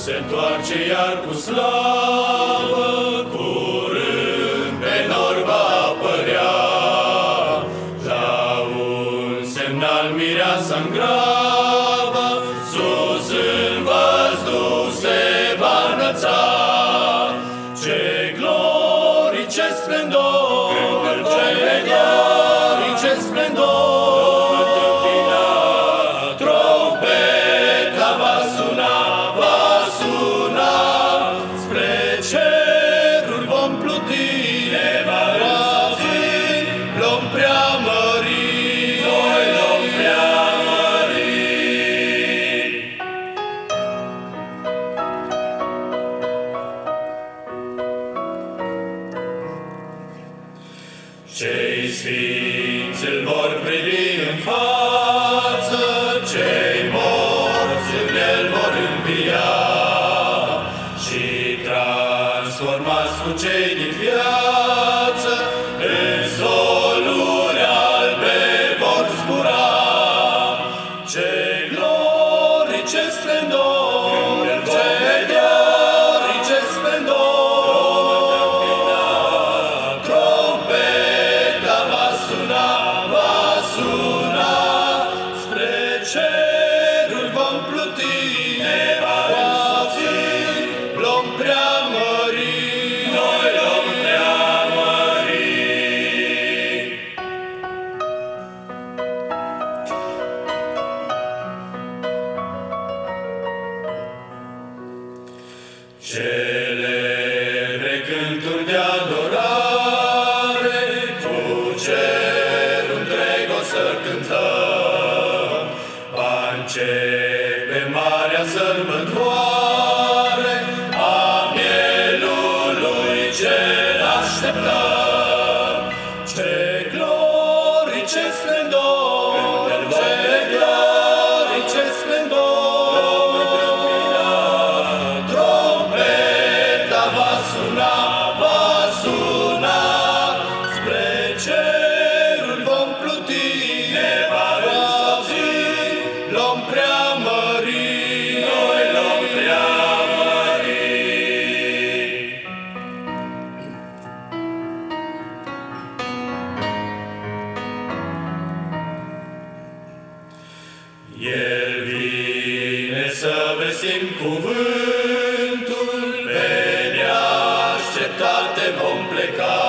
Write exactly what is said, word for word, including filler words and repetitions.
se întoarce iar cu slavă, curând pe nor va apărea. La un semnal mireasa-n grabă, sus în văzduh se va înălța. Ce glorii, ce splendor, ce glorii, ce splendor, trompeta va suna, va suna, spre ceruri vom pluti, ne va însoți, l-om preamări, noi l-om preamări. Cei sfinți îl vor privi în față, cei morți în el vor învia, și transformați cu cei din viață, în soluri albe vor zbura. Ce glorii, ce splendor, ce glorii, ce splendor, trompeta va suna, va suna, spre ceruri vom pluti, ne va însoți, l-om preamări, noi l-om preamări. Celebre cânturi de adorare, cu cerul întreg o să cântăm. Va începe marea sărbătoare a mielului ce-l așteptăm. Ce glorii, ce splendor, ce glorii, ce splendor, trompeta va suna, va suna, spre ceruri vom pluti, ne va însoți, l-om preamări, noi l-om preamări. El vine să vestim cuvântul, pe neașteptate vom pleca.